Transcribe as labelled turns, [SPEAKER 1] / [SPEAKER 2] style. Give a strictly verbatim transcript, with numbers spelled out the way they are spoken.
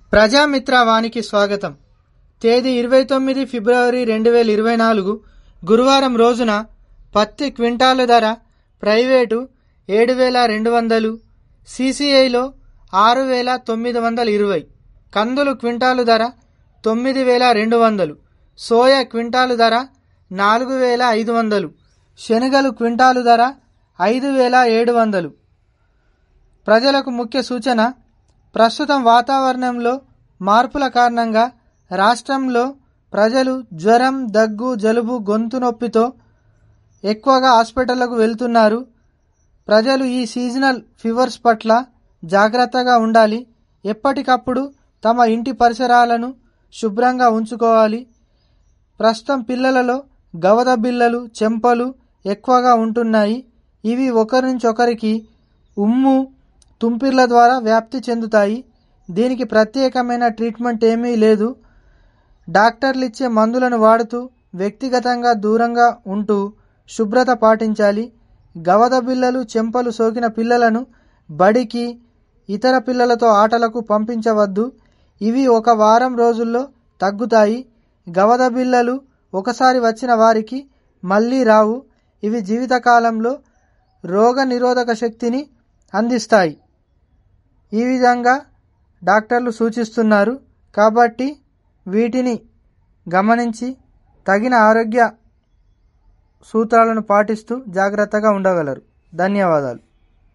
[SPEAKER 1] ప్రజామిత్ర వానికి స్వాగతం. తేదీ ఇరవై తొమ్మిది ఫిబ్రవరి రెండు వేల ఇరవై నాలుగు గురువారం రోజున పత్తి క్వింటాలు ధర ప్రైవేటు ఏడు వేల రెండు వందలు, సిసిఐలో ఆరు వేల తొమ్మిది వందల ఇరవై, కందులు క్వింటాలు ధర తొమ్మిది వేల రెండు వందలు, సోయా క్వింటాలు ధర నాలుగు వేల ఐదు వందలు, శనగలు క్వింటాలు ధర ఐదు వేల ఏడు వందలు. ప్రజలకు ముఖ్య సూచన: ప్రస్తుతం వాతావరణంలో మార్పుల కారణంగా రాష్ట్రంలో ప్రజలు జ్వరం, దగ్గు, జలుబు, గొంతు నొప్పితో ఎక్కువగా హాస్పిటళ్లకు వెళ్తున్నారు. ప్రజలు ఈ సీజనల్ ఫీవర్స్ పట్ల జాగ్రత్తగా ఉండాలి. ఎప్పటికప్పుడు తమ ఇంటి పరిసరాలను శుభ్రంగా ఉంచుకోవాలి. ప్రస్తుతం పిల్లలలో గవద బిళ్ళలు, చెంపలు ఎక్కువగా ఉంటున్నాయి. ఇవి ఒకరి నుంచి ఒకరికి ఉమ్ము, తుంపిర్ల ద్వారా వ్యాప్తి చెందుతాయి. దీనికి ప్రత్యేకమైన ట్రీట్మెంట్ ఏమీ లేదు. డాక్టర్లు ఇచ్చే మందులను వాడుతూ వ్యక్తిగతంగా దూరంగా ఉంటూ శుభ్రత పాటించాలి. గవద బిళ్ళలు, చెంపలు సోకిన పిల్లలను బడికి, ఇతర పిల్లలతో ఆటలకు పంపించవద్దు. ఇవి ఒక వారం రోజుల్లో తగ్గుతాయి. గవద బిళ్ళలు ఒకసారి వచ్చిన వారికి మళ్ళీ రావు. ఇవి జీవితకాలంలో రోగ నిరోధక శక్తిని అందిస్తాయి. ఈ విధంగా డాక్టర్లు సూచిస్తున్నారు. కాబట్టి వీటిని గమనించి తగిన ఆరోగ్య సూత్రాలను పాటిస్తూ జాగ్రత్తగా ఉండగలరు. ధన్యవాదాలు.